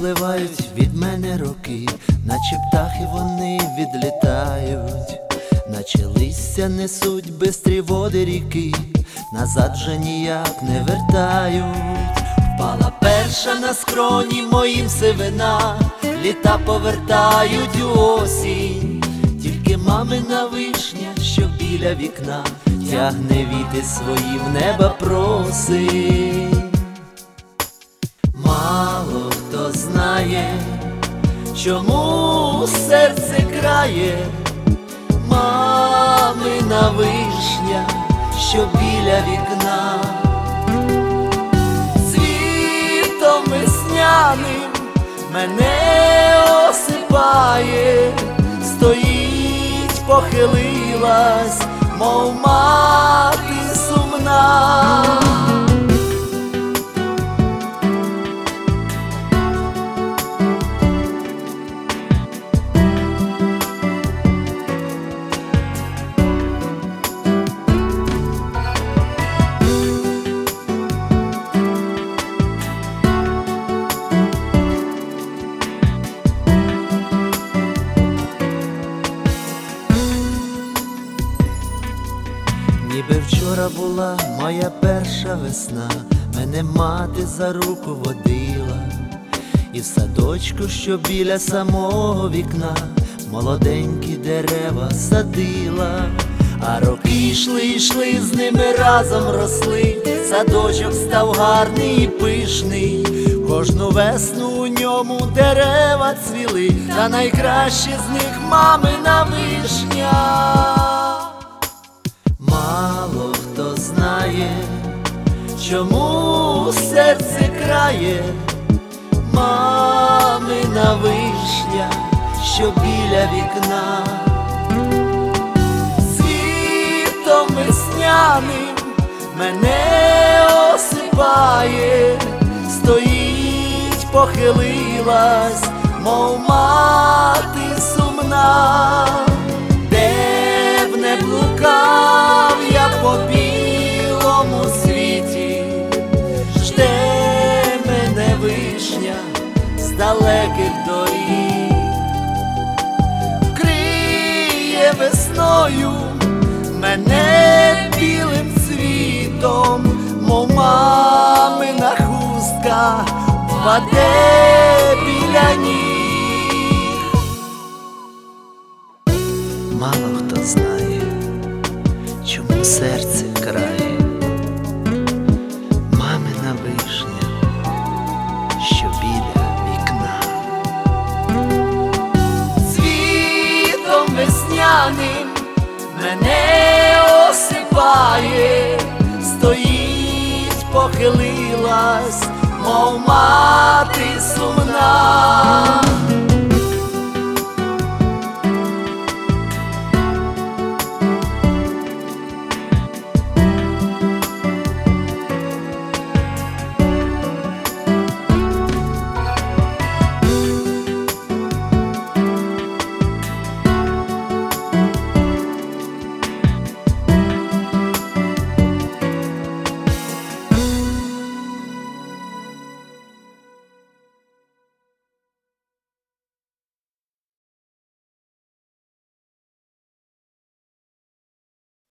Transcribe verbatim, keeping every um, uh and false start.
Відпливають від мене роки, наче птахи вони відлітають, наче листя несуть бистрі води ріки, назад вже ніяк не вертають. Впала перша на скроні моїм сивина, літа повертають у осінь. Тільки мамина вишня, що біля вікна, тягне віти свої в неба просить. Мало хто знає, чому серце крає, мамина вишня, що біля вікна. Цвітом весняним мене осипає, стоїть, похилилась, мов мати сумна. Ніби вчора була моя перша весна, мене мати за руку водила, і в садочку, що біля самого вікна, молоденькі дерева садила. А роки йшли, йшли, з ними разом росли, садочок став гарний і пишний. Кожну весну у ньому дерева цвіли, та найкраще з них мамина вишня. Мало хто знає, чому серце крає, мамина вишня, що біля вікна. Світом весняним мене осипає, стоїть, похилилась, мов мати сумна. Де б не блукав я по білому світі, жде мене вишня з далеких доріг. Криє весною мене білим цвітом, мов мамина хустка впаде біля ніг. Мало хто знає, чому серце крає, мамина вишня, що біля вікна. Цвітом весняним мене осипає, стоїть, похилилась, мов мати сумна.